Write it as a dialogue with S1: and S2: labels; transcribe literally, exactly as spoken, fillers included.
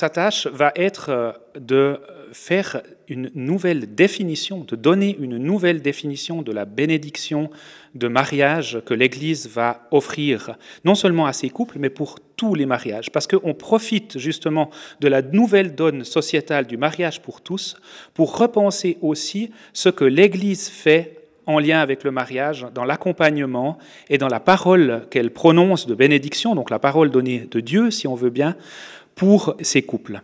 S1: sa tâche va être de faire une nouvelle définition, de donner une nouvelle définition de la bénédiction de mariage que l'Église va offrir, non seulement à ses couples, mais pour tous les mariages. Parce qu'on profite justement de la nouvelle donne sociétale du mariage pour tous, pour repenser aussi ce que l'Église fait en lien avec le mariage, dans l'accompagnement et dans la parole qu'elle prononce de bénédiction, donc la parole donnée de Dieu, si on veut bien, pour ces couples.